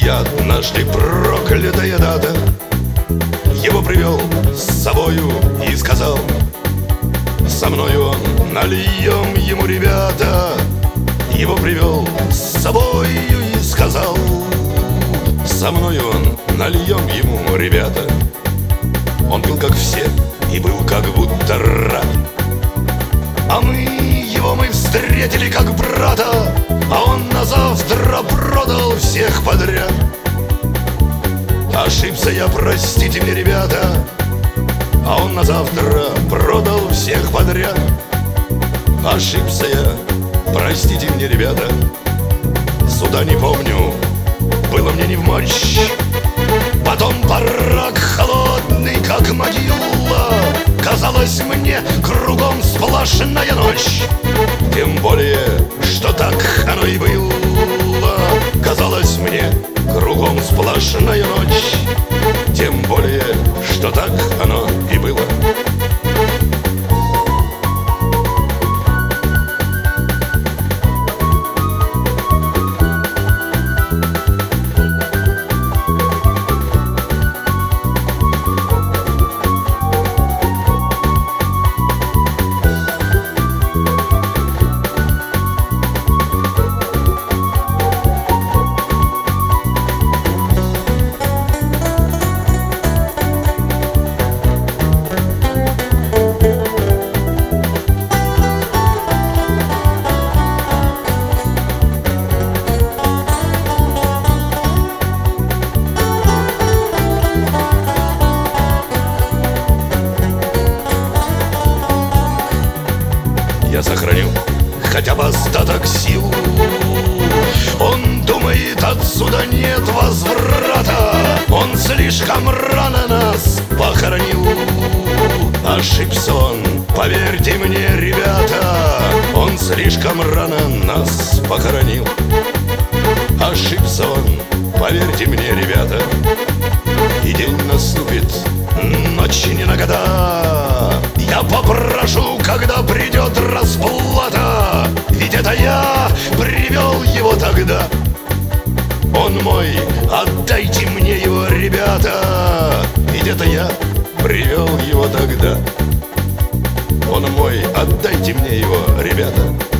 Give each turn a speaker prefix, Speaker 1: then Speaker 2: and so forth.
Speaker 1: Я однажды проклятая дата. Его привел с собою и сказал: со мною он, нальем ему, ребята. Его привел с собою и сказал: со мною он, нальем ему, ребята. Он был как все и был как будто рад. А мы встретили как брата, а он на завтра продал всех подряд. Ошибся я, простите мне, ребята, а он на завтра продал всех подряд. Ошибся я, простите мне, ребята. Суда не помню, было мне не в мочь. Потом барак холодный, как могила. Казалось мне, кругом сплошная ночь. Тем более, что так оно и было. Казалось мне, кругом сплошная ночь. Тем более, что так оно и было. Я сохраню хотя бы остаток сил. Он думает, отсюда нет возврата. Он слишком рано нас похоронил. Ошибся он, поверьте мне, ребята. Он слишком рано нас похоронил. Ошибся он, поверьте мне, ребята. И день наступит, ночь не на года. Я попрошу, когда придет расплата, ведь это я привел его тогда. Он мой, отдайте мне его, ребята, ведь это я привел его тогда. Он мой, отдайте мне его, ребята.